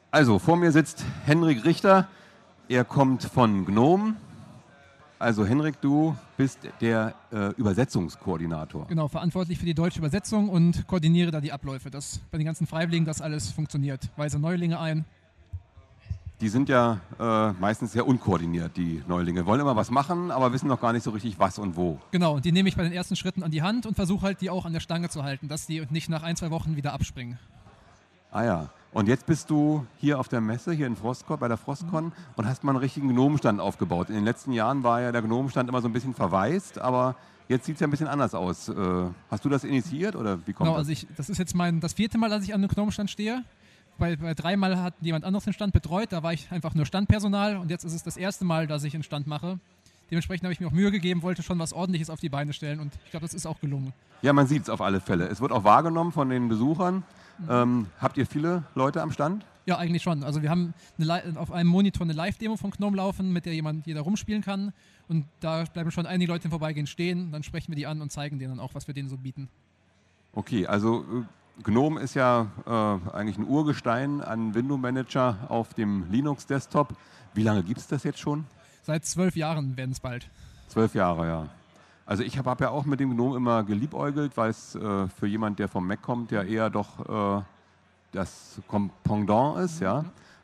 Also, vor mir sitzt Henrik Richter. Er kommt von GNOME. Also, Henrik, du bist der Übersetzungskoordinator. Genau, verantwortlich für die deutsche Übersetzung und koordiniere da die Abläufe, dass bei den ganzen Freiwilligen das alles funktioniert. Weise Neulinge ein. Die sind ja meistens sehr unkoordiniert, die Neulinge. Wollen immer was machen, aber wissen noch gar nicht so richtig, was und wo. Genau, und die nehme ich bei den ersten Schritten an die Hand und versuche halt, die auch an der Stange zu halten, dass die nicht nach 1, 2 Wochen wieder abspringen. Ah ja. Und jetzt bist du hier auf der Messe, hier in Frostcon, bei der Frostcon und hast mal einen richtigen Gnomenstand aufgebaut. In den letzten Jahren war ja der Gnomenstand immer so ein bisschen verwaist, aber jetzt sieht es ja ein bisschen anders aus. Hast du das initiiert oder wie kommt Genau, das? also das ist jetzt das 4. Mal, dass ich an einem Gnomenstand stehe. Bei 3 Mal hat jemand anderes den Stand betreut, da war ich einfach nur Standpersonal und jetzt ist es das erste Mal, dass ich einen Stand mache. Dementsprechend habe ich mir auch Mühe gegeben, wollte schon was Ordentliches auf die Beine stellen und ich glaube, das ist auch gelungen. Ja, man sieht es auf alle Fälle. Es wird auch wahrgenommen von den Besuchern. Habt ihr viele Leute am Stand? Ja, eigentlich schon. Also wir haben auf einem Monitor eine Live-Demo von GNOME laufen, mit der jeder rumspielen kann. Und da bleiben schon einige Leute im Vorbeigehen stehen. Dann sprechen wir die an und zeigen denen dann auch, was wir denen so bieten. Okay, also GNOME ist ja eigentlich ein Urgestein an Window-Manager auf dem Linux-Desktop. Wie lange gibt es das jetzt schon? Seit 12 Jahren werden es bald. 12 Jahre, ja. Also ich habe ja auch mit dem GNOME immer geliebäugelt, weil es für jemand, der vom Mac kommt, ja eher doch das Pendant ist. Ja.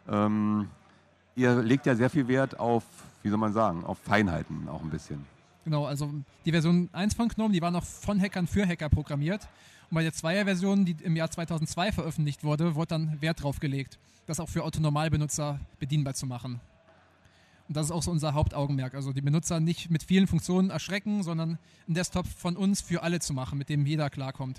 Ihr legt ja sehr viel Wert auf, wie soll man sagen, auf Feinheiten auch ein bisschen. Genau, also die Version 1 von GNOME, die war noch von Hackern für Hacker programmiert. Und bei der 2er-Version, die im Jahr 2002 veröffentlicht wurde, wurde dann Wert drauf gelegt, das auch für Autonormalbenutzer bedienbar zu machen. Und das ist auch so unser Hauptaugenmerk. Also die Benutzer nicht mit vielen Funktionen erschrecken, sondern einen Desktop von uns für alle zu machen, mit dem jeder klarkommt.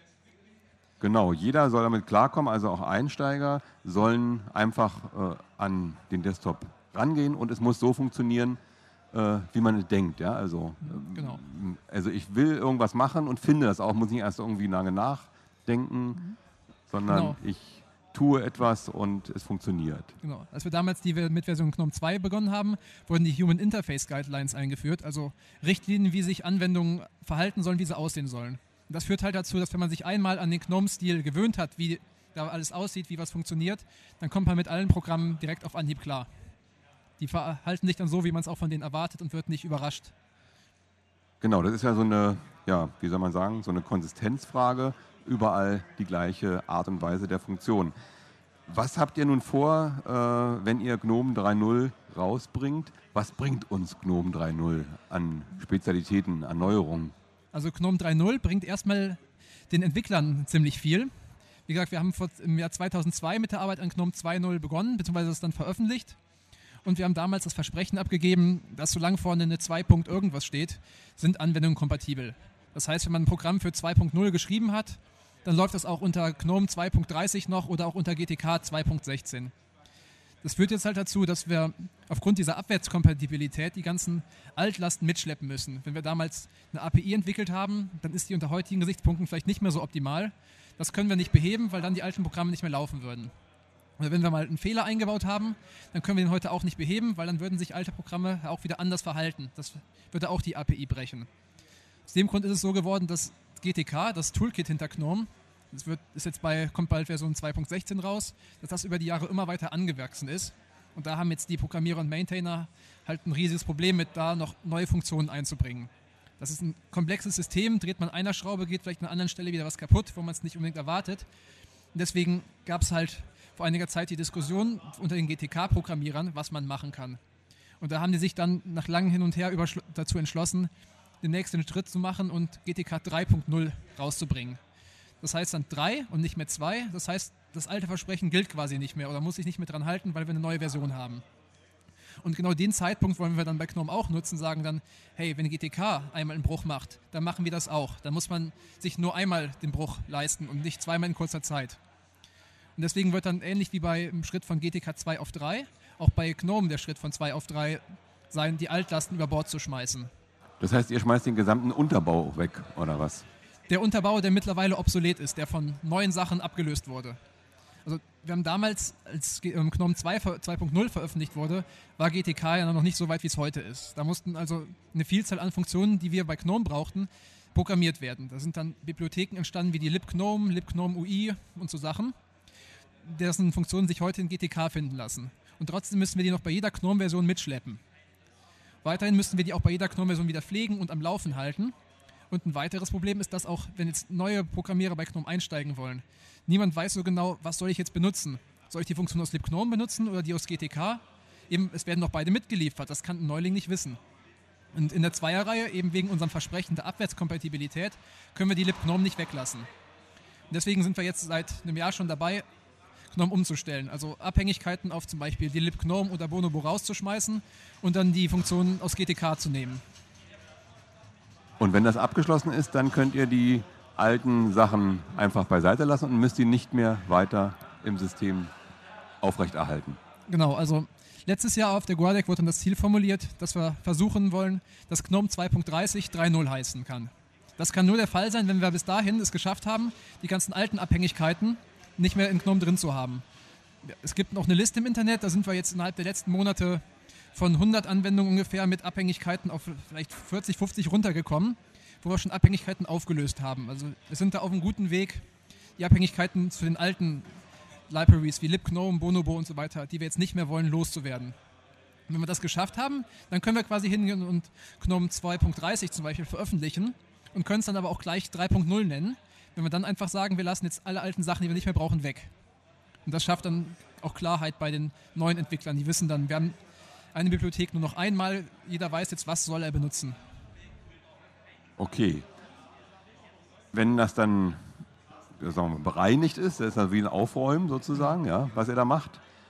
Genau, jeder soll damit klarkommen, also auch Einsteiger sollen einfach an den Desktop rangehen und es muss so funktionieren, wie man es denkt. Ja? Also, Genau. Also ich will irgendwas machen und finde das auch, muss nicht erst irgendwie lange nachdenken, sondern Genau. ich tue etwas und es funktioniert. Genau. Als wir damals mit Version GNOME 2 begonnen haben, wurden die Human Interface Guidelines eingeführt, also Richtlinien, wie sich Anwendungen verhalten sollen, wie sie aussehen sollen. Und das führt halt dazu, dass wenn man sich einmal an den GNOME-Stil gewöhnt hat, wie da alles aussieht, wie was funktioniert, dann kommt man mit allen Programmen direkt auf Anhieb klar. Die verhalten sich dann so, wie man es auch von denen erwartet und wird nicht überrascht. Genau, das ist ja so eine, ja, wie soll man sagen, so eine Konsistenzfrage, überall die gleiche Art und Weise der Funktion. Was habt ihr nun vor, wenn ihr GNOME 3.0 rausbringt? Was bringt uns GNOME 3.0 an Spezialitäten, an Neuerungen? Also GNOME 3.0 bringt erstmal den Entwicklern ziemlich viel. Wie gesagt, wir haben im Jahr 2002 mit der Arbeit an GNOME 2.0 begonnen, beziehungsweise es dann veröffentlicht. Und wir haben damals das Versprechen abgegeben, dass solange vorne eine 2. irgendwas steht, sind Anwendungen kompatibel. Das heißt, wenn man ein Programm für 2.0 geschrieben hat, dann läuft das auch unter GNOME 2.30 noch oder auch unter GTK 2.16. Das führt jetzt halt dazu, dass wir aufgrund dieser Abwärtskompatibilität die ganzen Altlasten mitschleppen müssen. Wenn wir damals eine API entwickelt haben, dann ist die unter heutigen Gesichtspunkten vielleicht nicht mehr so optimal. Das können wir nicht beheben, weil dann die alten Programme nicht mehr laufen würden. Oder wenn wir mal einen Fehler eingebaut haben, dann können wir den heute auch nicht beheben, weil dann würden sich alte Programme auch wieder anders verhalten. Das würde auch die API brechen. Aus dem Grund ist es so geworden, dass GTK, das Toolkit hinter GNOME, kommt bald Version 2.16 raus, dass das über die Jahre immer weiter angewachsen ist. Und da haben jetzt die Programmierer und Maintainer halt ein riesiges Problem mit, da noch neue Funktionen einzubringen. Das ist ein komplexes System, dreht man einer Schraube, geht vielleicht an einer anderen Stelle wieder was kaputt, wo man es nicht unbedingt erwartet. Und deswegen gab es halt vor einiger Zeit die Diskussion unter den GTK-Programmierern, was man machen kann. Und da haben die sich dann nach langem Hin und Her dazu entschlossen, den nächsten Schritt zu machen und GTK 3.0 rauszubringen. Das heißt dann 3 und nicht mehr 2. Das heißt, das alte Versprechen gilt quasi nicht mehr oder muss sich nicht mehr dran halten, weil wir eine neue Version haben. Und genau den Zeitpunkt wollen wir dann bei GNOME auch nutzen, sagen dann, hey, wenn GTK einmal einen Bruch macht, dann machen wir das auch. Dann muss man sich nur einmal den Bruch leisten und nicht zweimal in kurzer Zeit. Und deswegen wird dann ähnlich wie beim Schritt von GTK 2 auf 3, auch bei GNOME der Schritt von 2 auf 3 sein, die Altlasten über Bord zu schmeißen. Das heißt, ihr schmeißt den gesamten Unterbau weg, oder was? Der Unterbau, der mittlerweile obsolet ist, der von neuen Sachen abgelöst wurde. Also wir haben damals, als GNOME 2.0 veröffentlicht wurde, war GTK ja noch nicht so weit, wie es heute ist. Da mussten also eine Vielzahl an Funktionen, die wir bei GNOME brauchten, programmiert werden. Da sind dann Bibliotheken entstanden wie die libgnome UI und so Sachen. dessen Funktionen sich heute in GTK finden lassen. Und trotzdem müssen wir die noch bei jeder GNOME-Version mitschleppen. Weiterhin müssen wir die auch bei jeder GNOME-Version wieder pflegen und am Laufen halten. Und ein weiteres Problem ist, dass auch, wenn jetzt neue Programmierer bei GNOME einsteigen wollen, niemand weiß so genau, was soll ich jetzt benutzen. Soll ich die Funktion aus libgnome benutzen oder die aus GTK? Eben, es werden noch beide mitgeliefert, das kann ein Neuling nicht wissen. Und in der Zweierreihe, eben wegen unserem Versprechen der Abwärtskompatibilität, können wir die libgnome nicht weglassen. Und deswegen sind wir jetzt seit einem Jahr schon dabei, GNOME umzustellen. Also Abhängigkeiten auf zum Beispiel die libgnome oder Bonobo rauszuschmeißen und dann die Funktionen aus GTK zu nehmen. Und wenn das abgeschlossen ist, dann könnt ihr die alten Sachen einfach beiseite lassen und müsst die nicht mehr weiter im System aufrechterhalten. Genau, also letztes Jahr auf der Guadec wurde dann das Ziel formuliert, dass wir versuchen wollen, dass GNOME 2.30 3.0 heißen kann. Das kann nur der Fall sein, wenn wir bis dahin es geschafft haben, die ganzen alten Abhängigkeiten nicht mehr in GNOME drin zu haben. Es gibt noch eine Liste im Internet, da sind wir jetzt innerhalb der letzten Monate von 100 Anwendungen ungefähr mit Abhängigkeiten auf vielleicht 40, 50 runtergekommen, wo wir schon Abhängigkeiten aufgelöst haben. Also wir sind da auf einem guten Weg, die Abhängigkeiten zu den alten Libraries wie libgnome, Bonobo und so weiter, die wir jetzt nicht mehr wollen, loszuwerden. Und wenn wir das geschafft haben, dann können wir quasi hingehen und GNOME 2.30 zum Beispiel veröffentlichen und können es dann aber auch gleich 3.0 nennen, wenn wir dann einfach sagen, wir lassen jetzt alle alten Sachen, die wir nicht mehr brauchen, weg. Und das schafft dann auch Klarheit bei den neuen Entwicklern. Die wissen dann, wir haben eine Bibliothek nur noch einmal, jeder weiß jetzt, was soll er benutzen. Okay. Wenn das dann sagen wir, bereinigt ist, das ist ja wie ein Aufräumen sozusagen, ja, was ihr da macht.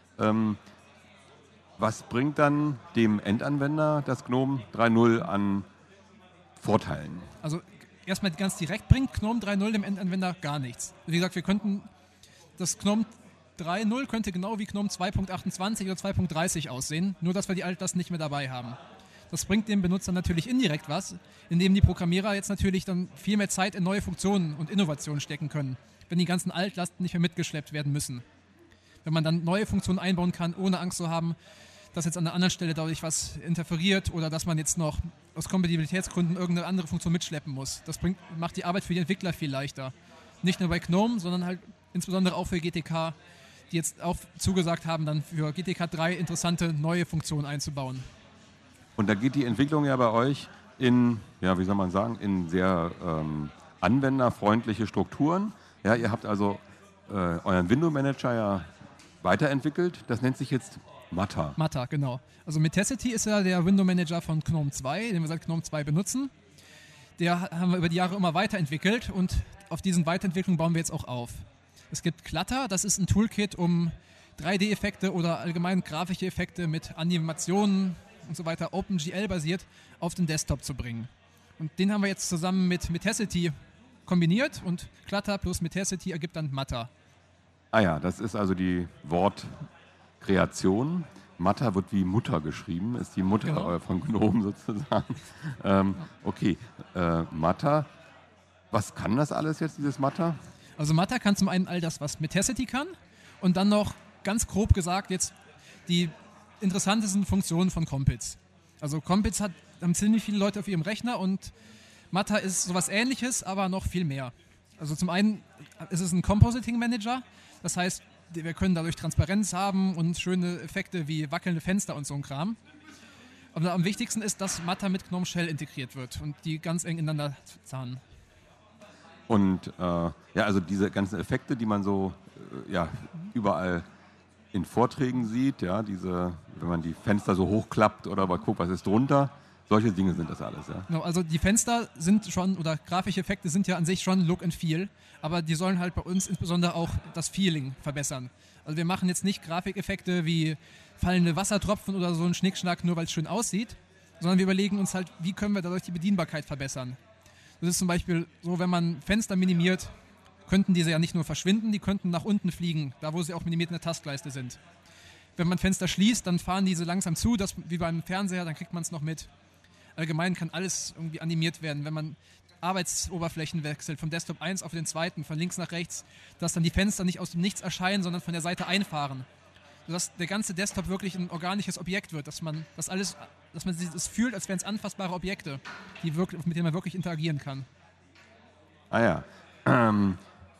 Was bringt dann dem Endanwender das GNOME 3.0 an Vorteilen? Also erstmal ganz direkt bringt GNOME 3.0 dem Endanwender gar nichts. Wie gesagt, wir könnten das GNOME 3.0 könnte genau wie GNOME 2.28 oder 2.30 aussehen, nur dass wir die Altlasten nicht mehr dabei haben. Das bringt dem Benutzer natürlich indirekt was, indem die Programmierer jetzt natürlich dann viel mehr Zeit in neue Funktionen und Innovationen stecken können, wenn die ganzen Altlasten nicht mehr mitgeschleppt werden müssen. Wenn man dann neue Funktionen einbauen kann, ohne Angst zu haben, dass jetzt an einer anderen Stelle dadurch was interferiert oder dass man jetzt noch aus Kompatibilitätsgründen irgendeine andere Funktion mitschleppen muss. Das macht die Arbeit für die Entwickler viel leichter. Nicht nur bei GNOME, sondern halt insbesondere auch für GTK, die jetzt auch zugesagt haben, dann für GTK 3 interessante neue Funktionen einzubauen. Und da geht die Entwicklung ja bei euch in, ja, wie soll man sagen, in sehr anwenderfreundliche Strukturen. Ja, ihr habt also euren Window Manager ja weiterentwickelt. Das nennt sich jetzt Matter. Matter, genau. Also Metacity ist ja der Window Manager von GNOME 2, den wir seit GNOME 2 benutzen. Der haben wir über die Jahre immer weiterentwickelt und auf diesen Weiterentwicklungen bauen wir jetzt auch auf. Es gibt Clutter, das ist ein Toolkit, um 3D-Effekte oder allgemein grafische Effekte mit Animationen und so weiter, OpenGL-basiert, auf den Desktop zu bringen. Und den haben wir jetzt zusammen mit Metacity kombiniert und Clutter plus Metacity ergibt dann Matter. Ah ja, das ist also die Wortkreation. Matter wird wie Mutter geschrieben, ist die Mutter Genau. von GNOME sozusagen. Okay, Matter. Was kann das alles jetzt, dieses Matter? Also Matter kann zum einen all das, was Metacity kann und dann noch ganz grob gesagt jetzt die interessantesten Funktionen von Compiz. Also Compiz haben ziemlich viele Leute auf ihrem Rechner und Matter ist sowas Ähnliches, aber noch viel mehr. Also zum einen ist es ein Compositing Manager, das heißt, wir können dadurch Transparenz haben und schöne Effekte wie wackelnde Fenster und so ein Kram. Aber am wichtigsten ist, dass Matter mit GNOME Shell integriert wird und die ganz eng ineinander zahnen. Und ja, also diese ganzen Effekte, die man so ja, überall in Vorträgen sieht, ja, diese, wenn man die Fenster so hochklappt oder mal guckt, was ist drunter, solche Dinge sind das alles, ja. Genau, also die Fenster sind schon, oder grafische Effekte sind ja an sich schon Look and Feel, aber die sollen halt bei uns insbesondere auch das Feeling verbessern. Also wir machen jetzt nicht Grafikeffekte wie fallende Wassertropfen oder so einen Schnickschnack, nur weil es schön aussieht, sondern wir überlegen uns halt, wie können wir dadurch die Bedienbarkeit verbessern. Das ist zum Beispiel so, wenn man Fenster minimiert, könnten diese ja nicht nur verschwinden, die könnten nach unten fliegen, da wo sie auch minimiert in der Tastleiste sind. Wenn man Fenster schließt, dann fahren diese langsam zu, das wie beim Fernseher, dann kriegt man es noch mit. Allgemein kann alles irgendwie animiert werden, wenn man Arbeitsoberflächen wechselt, vom Desktop 1 auf den zweiten, von links nach rechts, dass dann die Fenster nicht aus dem Nichts erscheinen, sondern von der Seite einfahren. Sodass der ganze Desktop wirklich ein organisches Objekt wird, dass man es fühlt, als wären es anfassbare Objekte, mit denen man wirklich interagieren kann. Ah ja.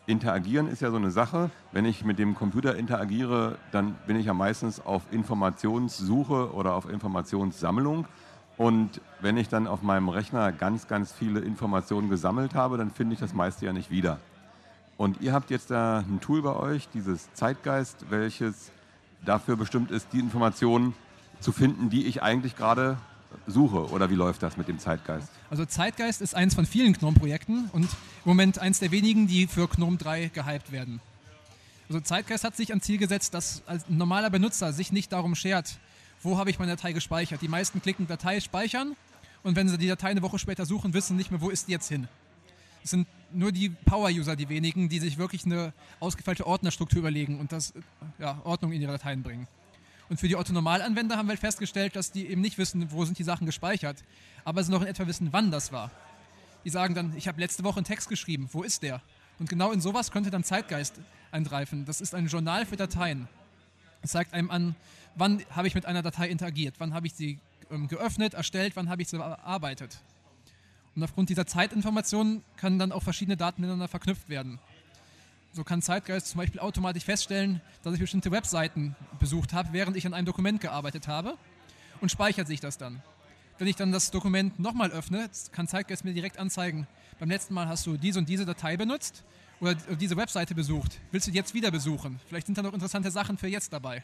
Interagieren ist ja so eine Sache. Wenn ich mit dem Computer interagiere, dann bin ich ja meistens auf Informationssuche oder auf Informationssammlung. Und wenn ich dann auf meinem Rechner ganz, ganz viele Informationen gesammelt habe, dann finde ich das meiste ja nicht wieder. Und ihr habt jetzt da ein Tool bei euch, dieses Zeitgeist, welches dafür bestimmt ist, die Informationen zu finden, die ich eigentlich gerade suche. Oder wie läuft das mit dem Zeitgeist? Also Zeitgeist ist eins von vielen GNOME-Projekten und im Moment eins der wenigen, die für GNOME 3 gehypt werden. Also Zeitgeist hat sich ans Ziel gesetzt, dass als normaler Benutzer sich nicht darum schert, wo habe ich meine Datei gespeichert. Die meisten klicken Datei speichern und wenn sie die Datei eine Woche später suchen, wissen nicht mehr, wo ist die jetzt hin. Es sind nur die Power-User, die wenigen, die sich wirklich eine ausgefeilte Ordnerstruktur überlegen und Ordnung in ihre Dateien bringen. Und für die Otto-Normalanwender haben wir festgestellt, dass die eben nicht wissen, wo sind die Sachen gespeichert, aber sie noch in etwa wissen, wann das war. Die sagen dann, ich habe letzte Woche einen Text geschrieben, wo ist der? Und genau in sowas könnte dann Zeitgeist eingreifen. Das ist ein Journal für Dateien. Es zeigt einem an, wann habe ich mit einer Datei interagiert, wann habe ich sie geöffnet, erstellt, wann habe ich sie bearbeitet. Und aufgrund dieser Zeitinformationen können dann auch verschiedene Daten miteinander verknüpft werden. So kann Zeitgeist zum Beispiel automatisch feststellen, dass ich bestimmte Webseiten besucht habe, während ich an einem Dokument gearbeitet habe und speichert sich das dann. Wenn ich dann das Dokument nochmal öffne, kann Zeitgeist mir direkt anzeigen, beim letzten Mal hast du diese und diese Datei benutzt oder diese Webseite besucht. Willst du die jetzt wieder besuchen? Vielleicht sind da noch interessante Sachen für jetzt dabei.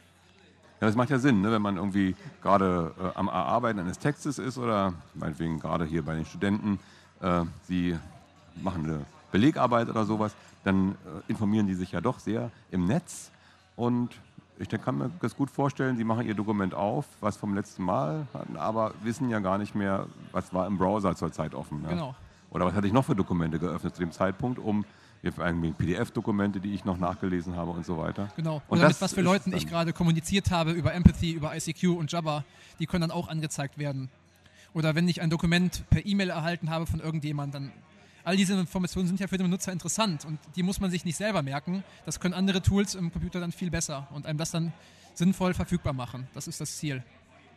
Ja, das macht ja Sinn, ne? Wenn man irgendwie gerade am Erarbeiten eines Textes ist oder meinetwegen gerade hier bei den Studenten, sie machen eine Belegarbeit oder sowas, dann informieren die sich ja doch sehr im Netz und ich kann mir das gut vorstellen, sie machen ihr Dokument auf, was vom letzten Mal hatten, aber wissen ja gar nicht mehr, was war im Browser zurzeit offen. Ja? Genau. Oder was hatte ich noch für Dokumente geöffnet zu dem Zeitpunkt, irgendwie PDF-Dokumente, die ich noch nachgelesen habe und so weiter. Genau. Und oder mit was für Leuten ich gerade kommuniziert habe über Empathy, über ICQ und Jabber, die können dann auch angezeigt werden. Oder wenn ich ein Dokument per E-Mail erhalten habe von irgendjemandem, dann all diese Informationen sind ja für den Benutzer interessant und die muss man sich nicht selber merken. Das können andere Tools im Computer dann viel besser und einem das dann sinnvoll verfügbar machen. Das ist das Ziel.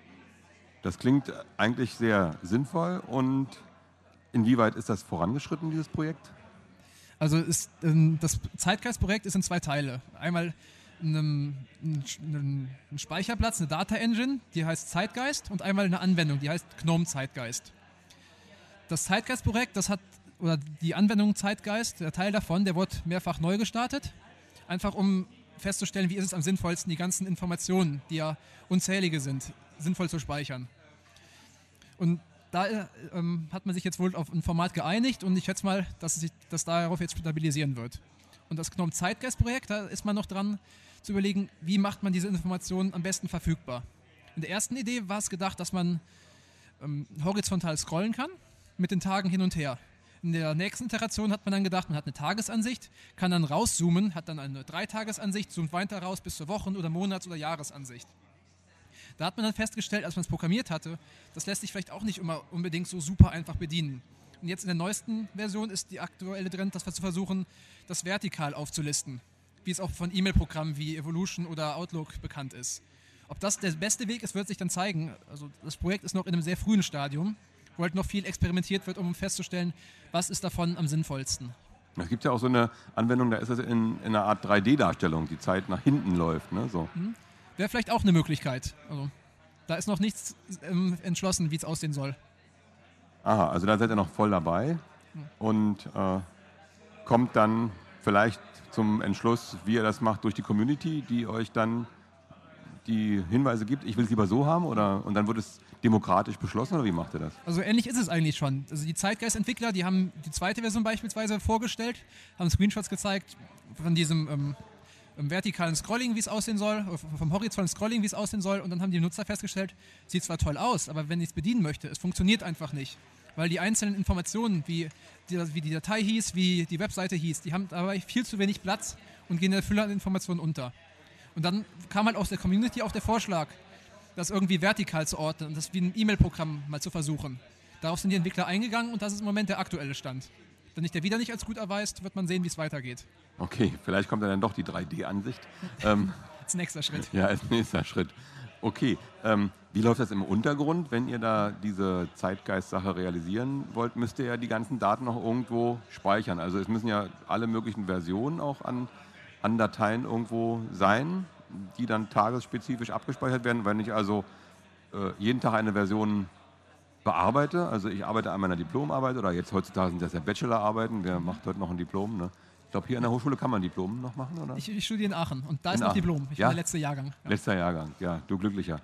Das klingt eigentlich sehr sinnvoll und inwieweit ist das vorangeschritten, dieses Projekt? Also das Zeitgeist-Projekt ist in zwei Teile. Einmal ein Speicherplatz, eine Data Engine, die heißt Zeitgeist und einmal eine Anwendung, die heißt GNOME Zeitgeist. Das Zeitgeist-Projekt, oder die Anwendung Zeitgeist, der Teil davon, der wurde mehrfach neu gestartet, einfach um festzustellen, wie ist es am sinnvollsten, die ganzen Informationen, die ja unzählige sind, sinnvoll zu speichern. Und da hat man sich jetzt wohl auf ein Format geeinigt und ich schätze mal, dass das darauf jetzt stabilisieren wird. Und das GNOME Zeitgeist-Projekt, da ist man noch dran zu überlegen, wie macht man diese Informationen am besten verfügbar. In der ersten Idee war es gedacht, dass man horizontal scrollen kann, mit den Tagen hin und her. In der nächsten Iteration hat man dann gedacht, man hat eine Tagesansicht, kann dann rauszoomen, hat dann eine 3-Tagesansicht, zoomt weiter raus bis zur Wochen- oder Monats- oder Jahresansicht. Da hat man dann festgestellt, als man es programmiert hatte, das lässt sich vielleicht auch nicht immer unbedingt so super einfach bedienen. Und jetzt in der neuesten Version ist die aktuelle Trend, dass wir zu versuchen, das vertikal aufzulisten, wie es auch von E-Mail-Programmen wie Evolution oder Outlook bekannt ist. Ob das der beste Weg ist, wird sich dann zeigen. Also das Projekt ist noch in einem sehr frühen Stadium, wo halt noch viel experimentiert wird, um festzustellen, was ist davon am sinnvollsten. Es gibt ja auch so eine Anwendung, da ist es in einer Art 3D-Darstellung, die Zeit nach hinten läuft. Ne? So. Wäre vielleicht auch eine Möglichkeit. Also, da ist noch nichts entschlossen, wie es aussehen soll. Aha, also da seid ihr noch voll dabei und kommt dann vielleicht zum Entschluss, wie ihr das macht, durch die Community, die euch dann die Hinweise gibt, ich will es lieber so haben und dann wird es demokratisch beschlossen oder wie macht ihr das? Also ähnlich ist es eigentlich schon. Also die Zeitgeist-Entwickler, die haben die zweite Version beispielsweise vorgestellt, haben Screenshots gezeigt von diesem vertikalen Scrolling, wie es aussehen soll, vom horizontalen Scrolling, wie es aussehen soll und dann haben die Nutzer festgestellt, sieht zwar toll aus, aber wenn ich es bedienen möchte, es funktioniert einfach nicht. Weil die einzelnen Informationen, wie die Datei hieß, wie die Webseite hieß, die haben dabei viel zu wenig Platz und gehen in der Fülle an Informationen unter. Und dann kam halt aus der Community auch der Vorschlag, das irgendwie vertikal zu ordnen und das wie ein E-Mail-Programm mal zu versuchen. Darauf sind die Entwickler eingegangen und das ist im Moment der aktuelle Stand. Wenn sich der wieder nicht als gut erweist, wird man sehen, wie es weitergeht. Okay, vielleicht kommt dann doch die 3D-Ansicht. Als nächster Schritt. Ja, als nächster Schritt. Okay, wie läuft das im Untergrund? Wenn ihr da diese Zeitgeist-Sache realisieren wollt, müsst ihr ja die ganzen Daten noch irgendwo speichern. Also es müssen ja alle möglichen Versionen auch an Dateien irgendwo sein, die dann tagesspezifisch abgespeichert werden. Wenn ich also jeden Tag eine Version bearbeite, also ich arbeite an meiner Diplomarbeit oder jetzt heutzutage sind das ja Bachelorarbeiten, wer macht heute noch ein Diplom, ne? Ich glaube, hier an der Hochschule kann man Diplom noch machen, oder? Ich studiere in Aachen und da ist In noch Aachen. Diplom. Ich Ja? bin der letzte Jahrgang. Ja. Letzter Jahrgang, ja, du Glücklicher.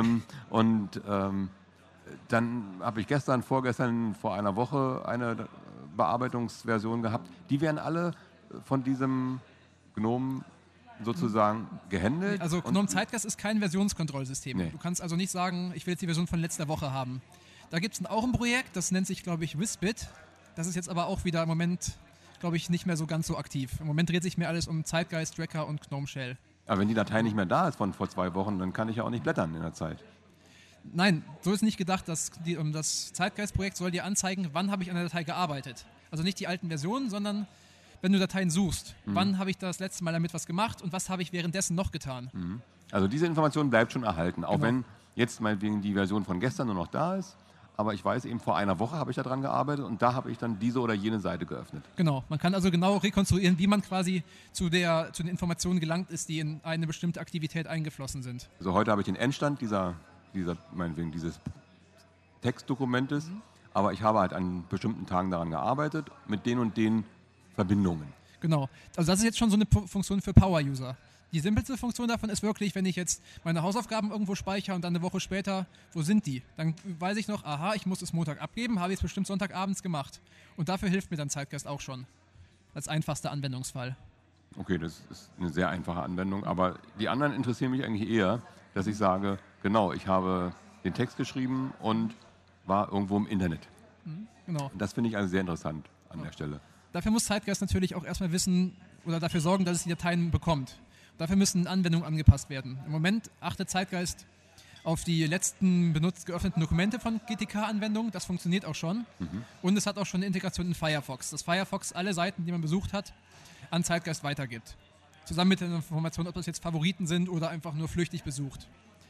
Dann habe ich vorgestern, vor einer Woche eine Bearbeitungsversion gehabt. Die werden alle von diesem GNOME sozusagen gehandelt. Also GNOME Zeitgeist ist kein Versionskontrollsystem. Nee. Du kannst also nicht sagen, ich will jetzt die Version von letzter Woche haben. Da gibt es auch ein Projekt, das nennt sich, glaube ich, Wisbit. Das ist jetzt aber auch wieder im Moment, glaube ich, nicht mehr so ganz so aktiv. Im Moment dreht sich mir alles um Zeitgeist, Tracker und GNOME Shell. Aber wenn die Datei nicht mehr da ist von vor 2 Wochen, dann kann ich ja auch nicht blättern in der Zeit. Nein, so ist nicht gedacht. Das Zeitgeist-Projekt soll dir anzeigen, wann habe ich an der Datei gearbeitet. Also nicht die alten Versionen, sondern wenn du Dateien suchst, wann habe ich das letzte Mal damit was gemacht und was habe ich währenddessen noch getan. Also diese Information bleibt schon erhalten, auch Genau. wenn jetzt meinetwegen die Version von gestern nur noch da ist. Aber ich weiß eben, vor einer Woche habe ich daran gearbeitet und da habe ich dann diese oder jene Seite geöffnet. Genau, man kann also genau rekonstruieren, wie man quasi zu den Informationen gelangt ist, die in eine bestimmte Aktivität eingeflossen sind. Also heute habe ich den Endstand meinetwegen dieses Textdokumentes, aber ich habe halt an bestimmten Tagen daran gearbeitet mit den und den Verbindungen. Genau, also das ist jetzt schon so eine Funktion für Power-User. Die simpelste Funktion davon ist wirklich, wenn ich jetzt meine Hausaufgaben irgendwo speichere und dann eine Woche später, wo sind die? Dann weiß ich noch, aha, ich muss es Montag abgeben, habe ich es bestimmt Sonntagabends gemacht. Und dafür hilft mir dann Zeitgeist auch schon. Als einfachster Anwendungsfall. Okay, das ist eine sehr einfache Anwendung, aber die anderen interessieren mich eigentlich eher, dass ich sage, genau, ich habe den Text geschrieben und war irgendwo im Internet. Genau. Und das finde ich also sehr interessant an der Stelle. Dafür muss Zeitgeist natürlich auch erstmal wissen oder dafür sorgen, dass es die Dateien bekommt. Dafür müssen Anwendungen angepasst werden. Im Moment achtet Zeitgeist auf die letzten geöffneten Dokumente von GTK-Anwendungen. Das funktioniert auch schon. Und es hat auch schon eine Integration in Firefox. Dass Firefox alle Seiten, die man besucht hat, an Zeitgeist weitergibt. Zusammen mit der Information, ob das jetzt Favoriten sind oder einfach nur flüchtig besucht.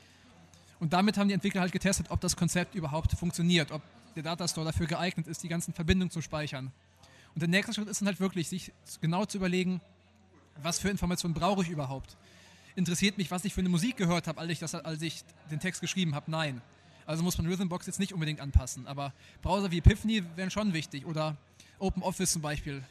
Und damit haben die Entwickler halt getestet, ob das Konzept überhaupt funktioniert, ob der Datastore dafür geeignet ist, die ganzen Verbindungen zu speichern. Und der nächste Schritt ist dann halt wirklich, sich genau zu überlegen, was für Informationen brauche ich überhaupt? Interessiert mich, was ich für eine Musik gehört habe, als ich den Text geschrieben habe? Nein. Also muss man Rhythmbox jetzt nicht unbedingt anpassen. Aber Browser wie Epiphany wären schon wichtig. Oder OpenOffice zum Beispiel.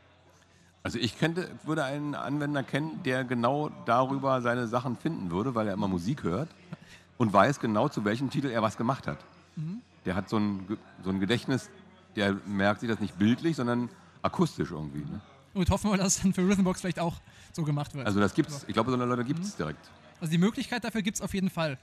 Also ich würde einen Anwender kennen, der genau darüber seine Sachen finden würde, weil er immer Musik hört und weiß genau, zu welchem Titel er was gemacht hat. Der hat so ein Gedächtnis, der merkt sich das nicht bildlich, sondern akustisch irgendwie. Ne? Und hoffen wir, dass es dann für Rhythmbox vielleicht auch so gemacht wird. Also das gibt's, ich glaube, so eine Leute gibt es direkt. Also die Möglichkeit dafür gibt es auf jeden Fall.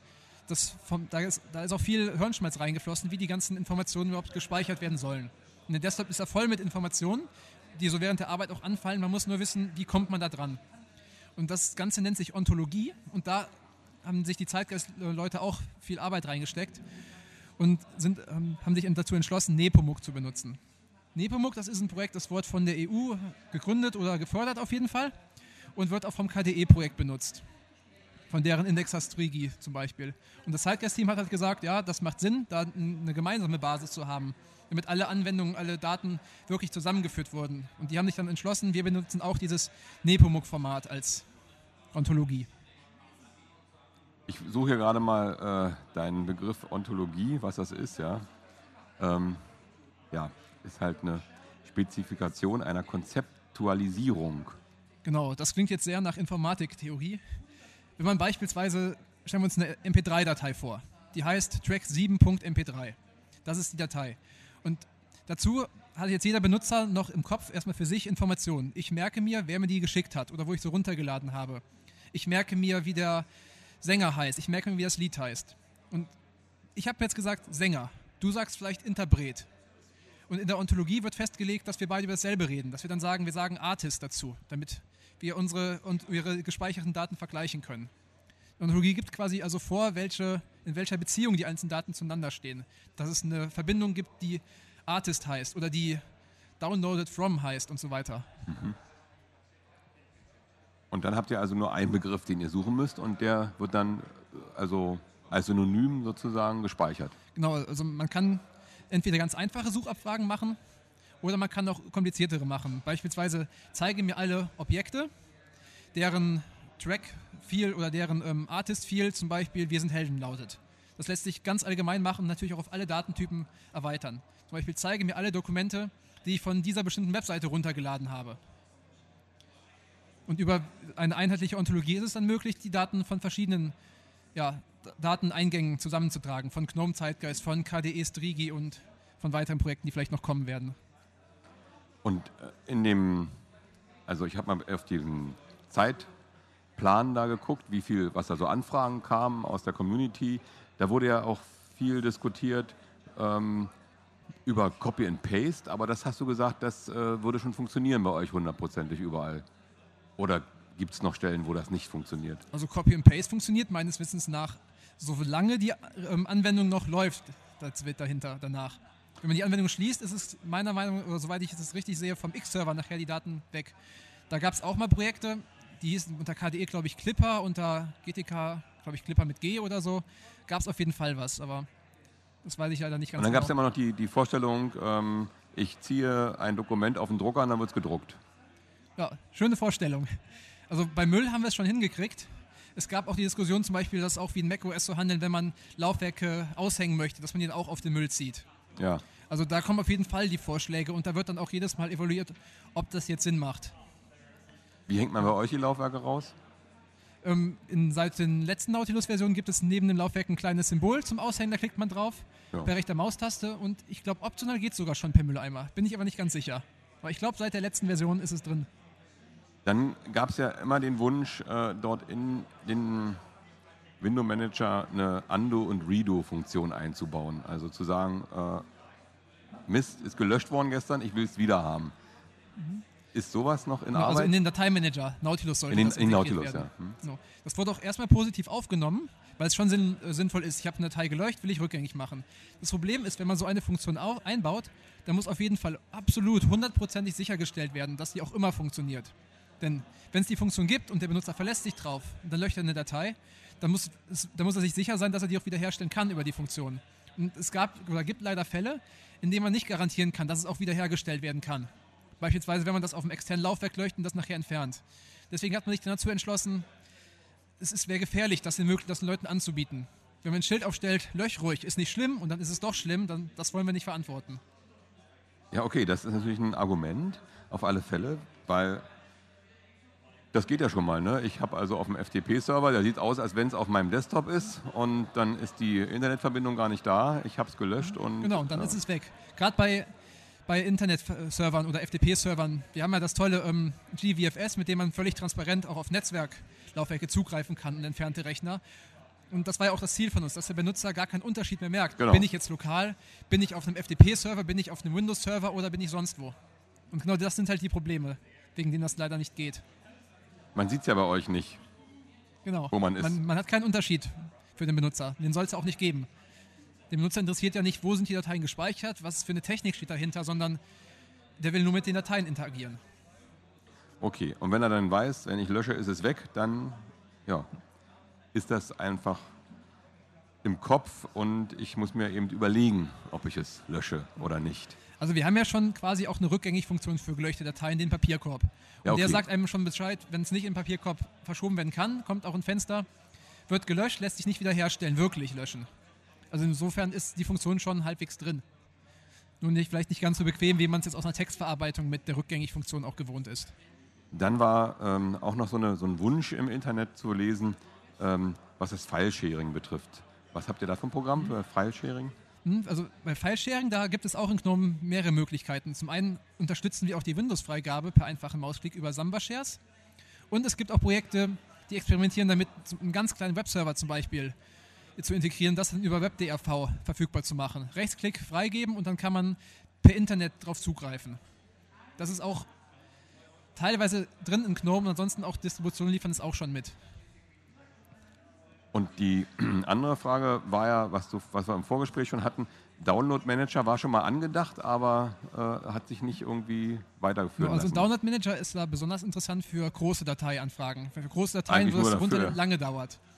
Da ist auch viel Hirnschmalz reingeflossen, wie die ganzen Informationen überhaupt gespeichert werden sollen. Und der Desktop ist ja voll mit Informationen, die so während der Arbeit auch anfallen. Man muss nur wissen, wie kommt man da dran. Und das Ganze nennt sich Ontologie und da haben sich die Zeitgeist-Leute auch viel Arbeit reingesteckt und haben sich dazu entschlossen, Nepomuk zu benutzen. Nepomuk, das ist ein Projekt, das wurde von der EU gegründet oder gefördert auf jeden Fall und wird auch vom KDE-Projekt benutzt. Von deren Indexastrigi zum Beispiel. Und das Zeitgeist-Team hat halt gesagt, ja, das macht Sinn, da eine gemeinsame Basis zu haben, damit alle Anwendungen, alle Daten wirklich zusammengeführt wurden. Und die haben sich dann entschlossen, wir benutzen auch dieses Nepomuk-Format als Ontologie. Ich suche hier gerade mal deinen Begriff Ontologie, was das ist, ja. Ist halt eine Spezifikation einer Konzeptualisierung. Genau, das klingt jetzt sehr nach Informatiktheorie. Wenn man beispielsweise, stellen wir uns eine MP3-Datei vor, die heißt track7.mp3. Das ist die Datei. Und dazu hat jetzt jeder Benutzer noch im Kopf erstmal für sich Informationen. Ich merke mir, wer mir die geschickt hat oder wo ich sie runtergeladen habe. Ich merke mir, wie der Sänger heißt. Ich merke mir, wie das Lied heißt. Und ich habe jetzt gesagt Sänger. Du sagst vielleicht Interpret. Und in der Ontologie wird festgelegt, dass wir beide über dasselbe reden. Dass wir dann sagen, wir sagen Artist dazu, damit wir unsere und ihre gespeicherten Daten vergleichen können. Die Ontologie gibt quasi also vor, in welcher Beziehung die einzelnen Daten zueinander stehen. Dass es eine Verbindung gibt, die Artist heißt oder die Downloaded from heißt und so weiter. Und dann habt ihr also nur einen Begriff, den ihr suchen müsst und der wird dann also als Synonym sozusagen gespeichert. Genau, also man kann entweder ganz einfache Suchabfragen machen oder man kann auch kompliziertere machen. Beispielsweise zeige mir alle Objekte, deren Track-Feel oder deren Artist-Feel zum Beispiel Wir sind Helden lautet. Das lässt sich ganz allgemein machen und natürlich auch auf alle Datentypen erweitern. Zum Beispiel zeige mir alle Dokumente, die ich von dieser bestimmten Webseite runtergeladen habe. Und über eine einheitliche Ontologie ist es dann möglich, die Daten von verschiedenen Dateneingängen zusammenzutragen. Von GNOME Zeitgeist, von KDE Strigi und von weiteren Projekten, die vielleicht noch kommen werden. Und ich habe mal auf diesen Zeitplan da geguckt, was da so Anfragen kamen aus der Community. Da wurde ja auch viel diskutiert über Copy and Paste, aber das hast du gesagt, das würde schon funktionieren bei euch 100%ig überall. Oder gibt es noch Stellen, wo das nicht funktioniert? Also Copy and Paste funktioniert meines Wissens nach, solange die Anwendung noch läuft, das wird danach. Wenn man die Anwendung schließt, ist es meiner Meinung nach, oder soweit ich es richtig sehe, vom X-Server nachher die Daten weg. Da gab es auch mal Projekte, die hießen unter KDE, glaube ich, Clipper, unter GTK, glaube ich, Clipper mit G oder so. Gab es auf jeden Fall was, aber das weiß ich leider nicht ganz genau. Und dann gab es ja immer noch die Vorstellung, ich ziehe ein Dokument auf den Drucker und dann wird es gedruckt. Ja, schöne Vorstellung. Also bei Müll haben wir es schon hingekriegt. Es gab auch die Diskussion zum Beispiel, dass auch wie in macOS so handeln, wenn man Laufwerke aushängen möchte, dass man den auch auf den Müll zieht. Ja. Also da kommen auf jeden Fall die Vorschläge und da wird dann auch jedes Mal evaluiert, ob das jetzt Sinn macht. Wie hängt man bei euch die Laufwerke raus? Seit den letzten Nautilus-Versionen gibt es neben dem Laufwerk ein kleines Symbol zum Aushängen, da klickt man drauf, per rechter Maustaste und ich glaube, optional geht es sogar schon per Mülleimer. Bin ich aber nicht ganz sicher. Aber ich glaube, seit der letzten Version ist es drin. Dann gab es ja immer den Wunsch, dort in den Window Manager eine Undo- und Redo-Funktion einzubauen. Also zu sagen, Mist, ist gelöscht worden gestern, ich will es wieder haben. Mhm. Ist sowas noch in Arbeit? Also in den Dateimanager, Nautilus sollte das in Nautilus, werden. Ja. So. Das wurde auch erstmal positiv aufgenommen, weil es schon sinnvoll ist. Ich habe eine Datei gelöscht, will ich rückgängig machen. Das Problem ist, wenn man so eine Funktion einbaut, dann muss auf jeden Fall absolut 100%ig sichergestellt werden, dass die auch immer funktioniert. Denn wenn es die Funktion gibt und der Benutzer verlässt sich drauf und dann löscht er eine Datei, dann muss er sich sicher sein, dass er die auch wiederherstellen kann über die Funktion. Und es gibt leider Fälle, in denen man nicht garantieren kann, dass es auch wiederhergestellt werden kann. Beispielsweise, wenn man das auf dem externen Laufwerk löscht und das nachher entfernt. Deswegen hat man sich dazu entschlossen, es wäre gefährlich, das den Leuten anzubieten. Wenn man ein Schild aufstellt, lösch ruhig, ist nicht schlimm und dann ist es doch schlimm, dann das wollen wir nicht verantworten. Ja, okay, das ist natürlich ein Argument, auf alle Fälle, weil das geht ja schon mal, ne? Ich habe also auf dem FTP-Server, der sieht aus, als wenn es auf meinem Desktop ist und dann ist die Internetverbindung gar nicht da, ich habe es gelöscht und... Genau, und dann ist es weg. Gerade bei Internet-Servern oder FTP-Servern, wir haben ja das tolle GVFS, mit dem man völlig transparent auch auf Netzwerklaufwerke zugreifen kann und entfernte Rechner. Und das war ja auch das Ziel von uns, dass der Benutzer gar keinen Unterschied mehr merkt. Genau. Bin ich jetzt lokal, bin ich auf einem FTP-Server, bin ich auf einem Windows-Server oder bin ich sonst wo? Und genau das sind halt die Probleme, wegen denen das leider nicht geht. Man sieht es ja bei euch nicht, genau. Wo man ist. Man hat keinen Unterschied für den Benutzer. Den soll es auch nicht geben. Den Benutzer interessiert ja nicht, wo sind die Dateien gespeichert, was für eine Technik steht dahinter, sondern der will nur mit den Dateien interagieren. Okay, und wenn er dann weiß, wenn ich lösche, ist es weg, dann ist das einfach im Kopf und ich muss mir eben überlegen, ob ich es lösche oder nicht. Also wir haben ja schon quasi auch eine Rückgängig-Funktion für gelöschte Dateien, den Papierkorb. Und der sagt einem schon Bescheid, wenn es nicht im Papierkorb verschoben werden kann, kommt auch ein Fenster, wird gelöscht, lässt sich nicht wiederherstellen, wirklich löschen. Also insofern ist die Funktion schon halbwegs drin. Nur vielleicht nicht ganz so bequem, wie man es jetzt aus einer Textverarbeitung mit der Rückgängig-Funktion auch gewohnt ist. Dann war auch noch so ein Wunsch im Internet zu lesen, was das File-Sharing betrifft. Was habt ihr da für ein Programm für File-Sharing? Also bei File-Sharing, da gibt es auch in GNOME mehrere Möglichkeiten. Zum einen unterstützen wir auch die Windows-Freigabe per einfachen Mausklick über Samba Shares. Und es gibt auch Projekte, die experimentieren damit, einen ganz kleinen Webserver zum Beispiel zu integrieren, das dann über WebDRV verfügbar zu machen. Rechtsklick freigeben und dann kann man per Internet drauf zugreifen. Das ist auch teilweise drin in GNOME und ansonsten auch Distributionen liefern es auch schon mit. Und die andere Frage war ja, was wir im Vorgespräch schon hatten, Download Manager war schon mal angedacht, aber hat sich nicht irgendwie weitergeführt lassen. Also Download Manager ist da besonders interessant für große Dateianfragen. Für große Dateien, wo es lange dauert.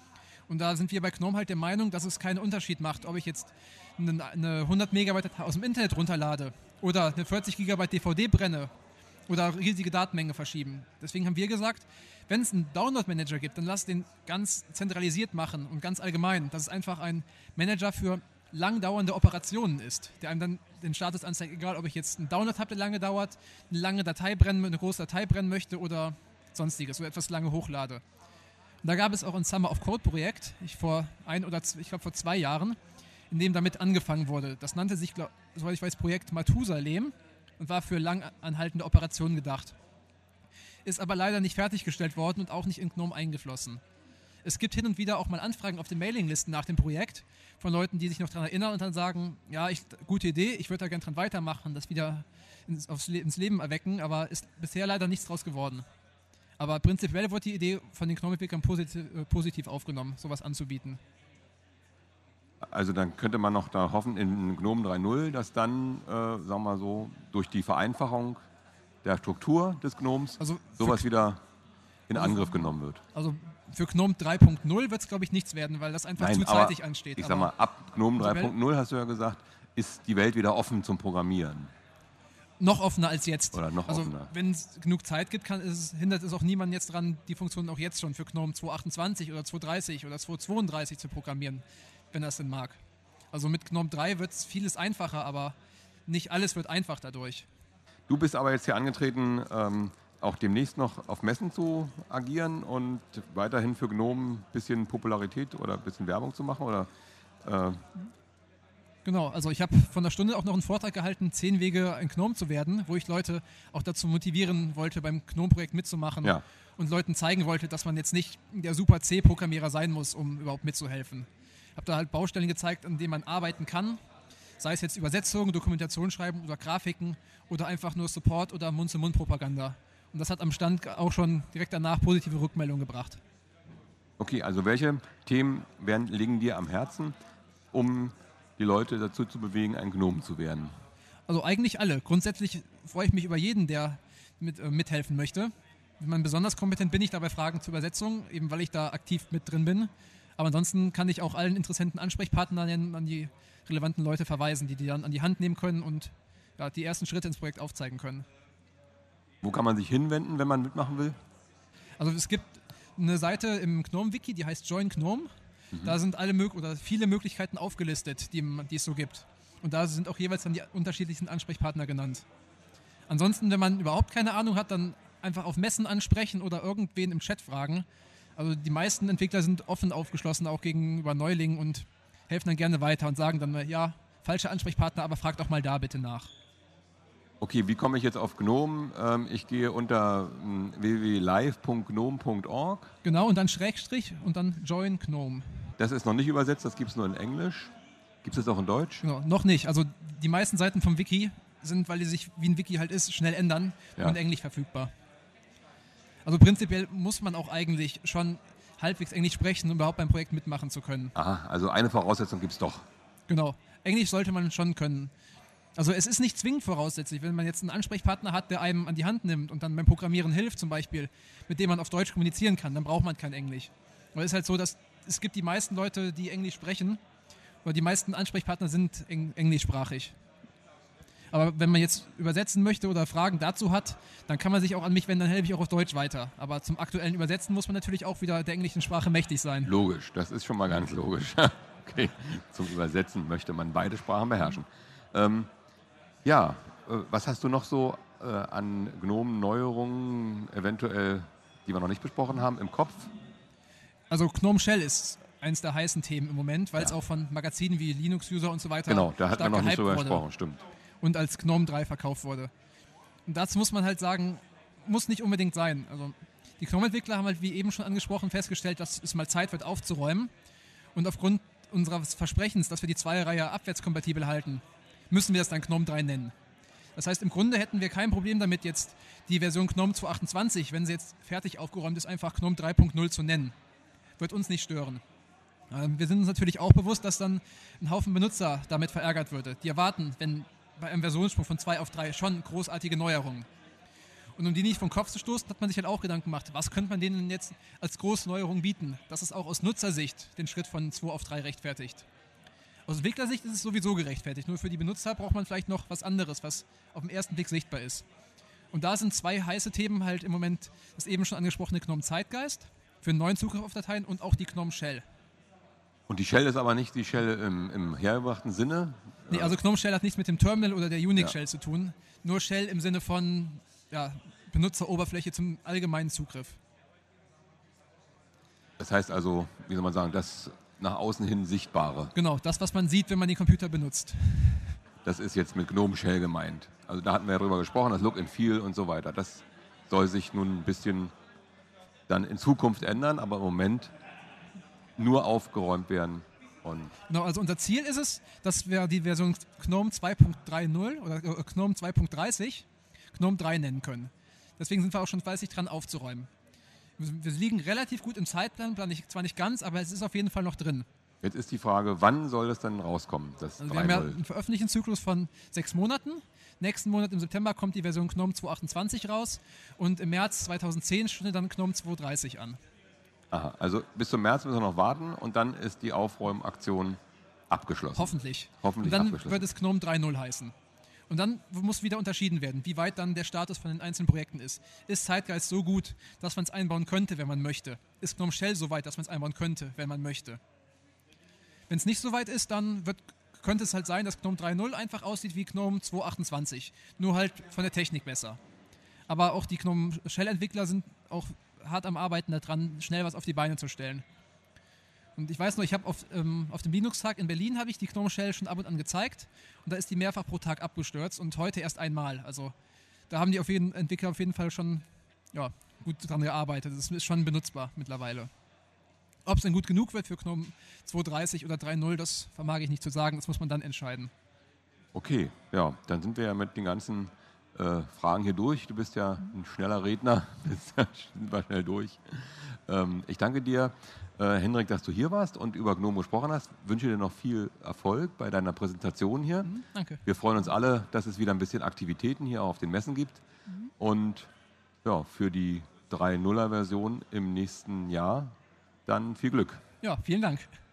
Und da sind wir bei GNOME halt der Meinung, dass es keinen Unterschied macht, ob ich jetzt eine 100 Megabyte Datei aus dem Internet runterlade oder eine 40 Gigabyte DVD brenne oder riesige Datenmengen verschieben. Deswegen haben wir gesagt, wenn es einen Download-Manager gibt, dann lass den ganz zentralisiert machen und ganz allgemein, dass es einfach ein Manager für lang dauernde Operationen ist, der einem dann den Status anzeigt, egal ob ich jetzt einen Download habe, der lange dauert, eine lange Datei brennen, eine große Datei brennen möchte oder sonstiges, so etwas lange hochlade. Und da gab es auch ein Summer of Code Projekt, vor 2 Jahren, in dem damit angefangen wurde. Das nannte sich, soweit ich weiß, Projekt Mathusalem und war für lang anhaltende Operationen gedacht. Ist aber leider nicht fertiggestellt worden und auch nicht in GNOME eingeflossen. Es gibt hin und wieder auch mal Anfragen auf den Mailinglisten nach dem Projekt von Leuten, die sich noch daran erinnern und dann sagen, ja, gute Idee, ich würde da gerne dran weitermachen, das wieder ins Leben erwecken, aber ist bisher leider nichts draus geworden. Aber prinzipiell wird die Idee von den GNOME-Entwicklern positiv aufgenommen, sowas anzubieten. Also dann könnte man noch da hoffen in GNOME 3.0, dass dann, sagen wir mal so, durch die Vereinfachung der Struktur des GNOMEs sowas wieder in Angriff genommen wird. Also für GNOME 3.0 wird es, glaube ich, nichts werden, weil das einfach zu zeitig ansteht. Ich sag mal, ab GNOME 3.0 hast du ja gesagt, ist die Welt wieder offen zum Programmieren. Noch offener als jetzt. Oder noch offener. Wenn es genug Zeit gibt, hindert es auch niemanden jetzt dran, die Funktionen auch jetzt schon für GNOME 2.28 oder 2.30 oder 2.32 zu programmieren, wenn er es denn mag. Also mit GNOME 3 wird es vieles einfacher, aber nicht alles wird einfach dadurch. Du bist aber jetzt hier angetreten, auch demnächst noch auf Messen zu agieren und weiterhin für GNOME ein bisschen Popularität oder ein bisschen Werbung zu machen? Oder, Genau, also ich habe von der Stunde auch noch einen Vortrag gehalten, 10 Wege in GNOME zu werden, wo ich Leute auch dazu motivieren wollte, beim GNOME-Projekt mitzumachen und Leuten zeigen wollte, dass man jetzt nicht der super C-Programmierer sein muss, um überhaupt mitzuhelfen. Ich habe da halt Baustellen gezeigt, an denen man arbeiten kann, sei es jetzt Übersetzungen, Dokumentation schreiben oder Grafiken oder einfach nur Support oder Mund-zu-Mund-Propaganda. Und das hat am Stand auch schon direkt danach positive Rückmeldungen gebracht. Okay, also welche Themen liegen dir am Herzen, um die Leute dazu zu bewegen, ein GNOME zu werden? Also eigentlich alle. Grundsätzlich freue ich mich über jeden, der mithelfen möchte. Besonders kompetent bin ich da bei Fragen zur Übersetzung, eben weil ich da aktiv mit drin bin. Aber ansonsten kann ich auch allen interessenten Ansprechpartnern an die relevanten Leute verweisen, die dann an die Hand nehmen können und die ersten Schritte ins Projekt aufzeigen können. Wo kann man sich hinwenden, wenn man mitmachen will? Also es gibt eine Seite im GNOME-Wiki, die heißt Join GNOME. Da sind viele Möglichkeiten aufgelistet, die es so gibt. Und da sind auch jeweils dann die unterschiedlichsten Ansprechpartner genannt. Ansonsten, wenn man überhaupt keine Ahnung hat, dann einfach auf Messen ansprechen oder irgendwen im Chat fragen. Also die meisten Entwickler sind offen aufgeschlossen, auch gegenüber Neulingen und helfen dann gerne weiter und sagen dann, ja, falscher Ansprechpartner, aber fragt auch mal da bitte nach. Okay, wie komme ich jetzt auf GNOME? Ich gehe unter www.live.gnome.org. Genau, und dann Schrägstrich und dann Join GNOME. Das ist noch nicht übersetzt, das gibt es nur in Englisch. Gibt es das auch in Deutsch? Genau, noch nicht. Also die meisten Seiten vom Wiki sind, weil die sich, wie ein Wiki halt ist, schnell ändern und in Englisch verfügbar. Also prinzipiell muss man auch eigentlich schon halbwegs Englisch sprechen, um überhaupt beim Projekt mitmachen zu können. Aha, also eine Voraussetzung gibt es doch. Genau, Englisch sollte man schon können. Also es ist nicht zwingend voraussetzlich, wenn man jetzt einen Ansprechpartner hat, der einem an die Hand nimmt und dann beim Programmieren hilft zum Beispiel, mit dem man auf Deutsch kommunizieren kann, dann braucht man kein Englisch. Weil es ist halt so, dass es gibt die meisten Leute, die Englisch sprechen, oder die meisten Ansprechpartner sind englischsprachig. Aber wenn man jetzt übersetzen möchte oder Fragen dazu hat, dann kann man sich auch an mich wenden, dann helfe ich auch auf Deutsch weiter. Aber zum aktuellen Übersetzen muss man natürlich auch wieder der englischen Sprache mächtig sein. Logisch, das ist schon mal ganz logisch. Okay, zum Übersetzen möchte man beide Sprachen beherrschen. Was hast du noch so an GNOME-Neuerungen eventuell, die wir noch nicht besprochen haben, im Kopf? Also GNOME Shell ist eines der heißen Themen im Moment, weil es auch von Magazinen wie Linux User und so weiter genau, da hat man noch nicht drüber gesprochen, stimmt. Und als GNOME 3 verkauft wurde. Und dazu muss man halt sagen, muss nicht unbedingt sein. Also die GNOME-Entwickler haben halt, wie eben schon angesprochen, festgestellt, dass es mal Zeit wird aufzuräumen. Und aufgrund unseres Versprechens, dass wir die 2-Reihe abwärtskompatibel halten, müssen wir es dann GNOME 3 nennen. Das heißt, im Grunde hätten wir kein Problem damit, jetzt die Version GNOME 2.28, wenn sie jetzt fertig aufgeräumt ist, einfach GNOME 3.0 zu nennen. Wird uns nicht stören. Wir sind uns natürlich auch bewusst, dass dann ein Haufen Benutzer damit verärgert würde. Die erwarten, wenn bei einem Versionssprung von 2 auf 3 schon großartige Neuerungen. Und um die nicht vom Kopf zu stoßen, hat man sich halt auch Gedanken gemacht, was könnte man denen jetzt als große Neuerung bieten, dass es auch aus Nutzersicht den Schritt von 2 auf 3 rechtfertigt. Aus Entwicklersicht ist es sowieso gerechtfertigt, nur für die Benutzer braucht man vielleicht noch was anderes, was auf den ersten Blick sichtbar ist. Und da sind 2 heiße Themen halt im Moment das eben schon angesprochene GNOME Zeitgeist für einen neuen Zugriff auf Dateien und auch die GNOME Shell. Und die Shell ist aber nicht die Shell im hergebrachten Sinne? Nee, also GNOME Shell hat nichts mit dem Terminal oder der Unix Shell zu tun, nur Shell im Sinne von Benutzeroberfläche zum allgemeinen Zugriff. Das heißt also, wie soll man sagen, das nach außen hin Sichtbare. Genau, das, was man sieht, wenn man den Computer benutzt. Das ist jetzt mit GNOME Shell gemeint. Also da hatten wir ja drüber gesprochen, das Look and Feel und so weiter. Das soll sich nun ein bisschen dann in Zukunft ändern, aber im Moment nur aufgeräumt werden. Und Genau, also unser Ziel ist es, dass wir die Version GNOME 2.30 oder GNOME 2.30 GNOME 3 nennen können. Deswegen sind wir auch schon fleißig dran aufzuräumen. Wir liegen relativ gut im Zeitplan, zwar nicht ganz, aber es ist auf jeden Fall noch drin. jetzt ist die Frage, wann soll das dann rauskommen, das Also wir haben ja 3.0? einen Veröffentlichungszyklus von 6 Monaten. Nächsten Monat im September kommt die Version GNOME 2.28 raus und im März 2010 steht dann GNOME 2.30 an. Aha, also bis zum März müssen wir noch warten und dann ist die Aufräumaktion abgeschlossen. Hoffentlich. Hoffentlich Und dann abgeschlossen. wird es GNOME 3.0 heißen. Und dann muss wieder unterschieden werden, wie weit dann der Status von den einzelnen Projekten ist. Ist Zeitgeist so gut, dass man es einbauen könnte, wenn man möchte? Ist GNOME Shell so weit, dass man es einbauen könnte, wenn man möchte? Wenn es nicht so weit ist, dann könnte es halt sein, dass GNOME 3.0 einfach aussieht wie GNOME 2.28. Nur halt von der Technik besser. Aber auch die GNOME Shell-Entwickler sind auch hart am Arbeiten daran, schnell was auf die Beine zu stellen. Und ich weiß noch, ich habe auf dem Linux-Tag in Berlin habe ich die GNOME Shell schon ab und an gezeigt und da ist die mehrfach pro Tag abgestürzt und heute erst einmal. Also da haben die Entwickler auf jeden Fall schon gut dran gearbeitet. Das ist schon benutzbar mittlerweile. Ob es dann gut genug wird für GNOME 2.30 oder 3.0, das vermag ich nicht zu sagen. Das muss man dann entscheiden. Okay, ja, dann sind wir ja mit den ganzen Fragen hier durch. Du bist ja ein schneller Redner, sind wir schnell durch. Ich danke dir, Hendrik, dass du hier warst und über GNOME gesprochen hast. Wünsche dir noch viel Erfolg bei deiner Präsentation hier. Danke. Wir freuen uns alle, dass es wieder ein bisschen Aktivitäten hier auf den Messen gibt. Und ja, für die 3.0er-Version im nächsten Jahr dann viel Glück. Ja, vielen Dank.